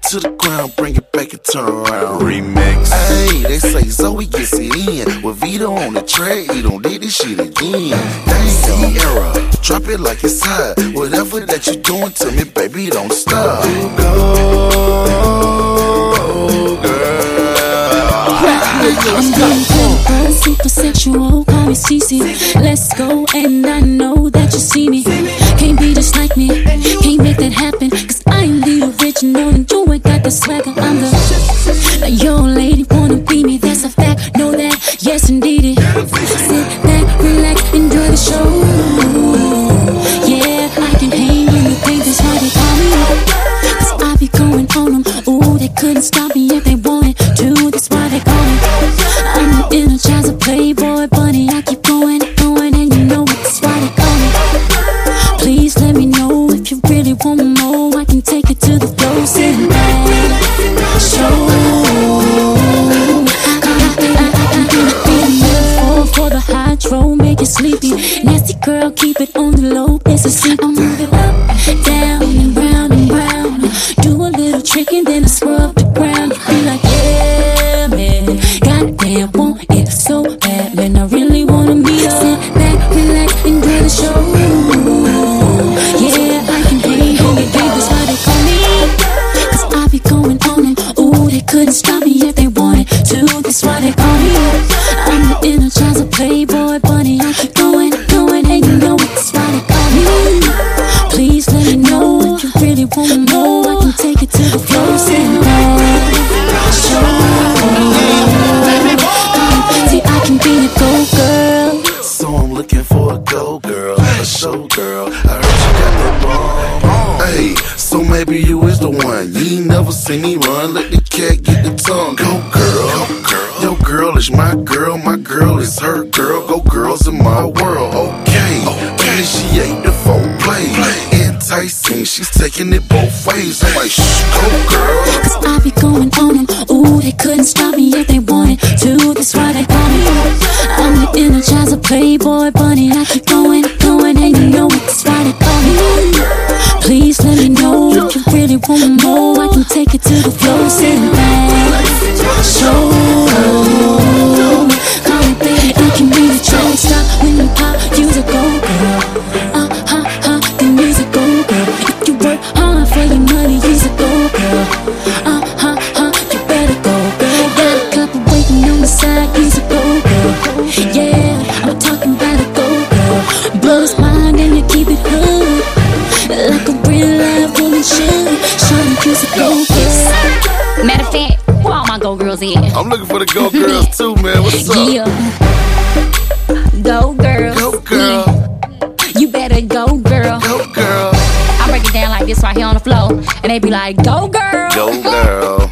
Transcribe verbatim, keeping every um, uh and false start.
to the ground, bring it back and turn around. Remix. Hey, they say Zoe gets it in. With Vito on the track, he don't did this shit again. Dang, Sierra, drop it like it's hot. Whatever that you doing to me, baby, don't stop. Go, girl. I'm getting cold, super sexual, call me Cece. Let's go, and I know that you see me. Can't be just like me, can't make that happen. Cause I'm the original and you ain't got the swagger. I'm the your lady, wanna be me, that's a fact. Know that, yes indeedy. Sit back, relax, enjoy the show. Yeah, I can hang on the thing, that's why they call me. Cause I be going on them, ooh, they couldn't stop me if they wanted to. That's why they call me. I'm the Energizer Playboy bunny. I keep going, going, and you know it. That's why they call me. Please let me know if you really want more. I can take it to the floor, sitting back, show. For the hydro, make it sleepy. Nasty girl, keep it on the low. It's a secret. I'm moving up, down, and round and round. Do a little trick and then I scrub the ground. You be like, yeah, man. Goddamn, want it so bad, man. I really wanna meet up. Sit back, relax, enjoy the show. Yeah, I can hang on the game, that's why they call me. Cause I be going on them. Ooh, they couldn't stop me if they wanted to. That's why they call me. I'm the Energizer Playboy bunny. I keep going, going, and you know it. That's why they call me. Please let me know if you really want more. I can take it to the floor, sitting back, show. See, I can be a go girl. So I'm looking for a go girl, a show girl. I heard you got that bomb. Hey, so maybe you is the one. You ain't never seen me run. Let the cat get the tongue. Go girl, go girl. Your girl is my girl, my girl is her girl. Go girls in my world. Okay, okay. Initiate the foreplay. Enticing, she's taking it both ways. I'm like, shh, go girl. Cause I be going on them. Ooh, they couldn't stop me if they wanted to. That's why they call me. I'm the Energizer Playboy bunny. I keep going, going, and you know it. That's why they call me. Please let me know if you really want more. I can take it to the floor, sitting back, show. Call me baby, I can be the train. Stop when you pop, use a go girl. Uh, ha, ha, then use a go girl. If you work hard for your money, use a go girl. Uh, ha, ha, you better go girl. Got a couple waiting on the side, use a go girl. Yeah, I'm talking about a go girl. Blow his mind and you keep it hood, like a real life woman should. Shawty, use a go girl. Matter of fact, where all my go girls at? I'm looking for the go girls too, man. What's up? Yeah. Go girls. Go girl. You better go girl. Go girl. I break it down like this right here on the floor, and they be like, go girl. Go girl.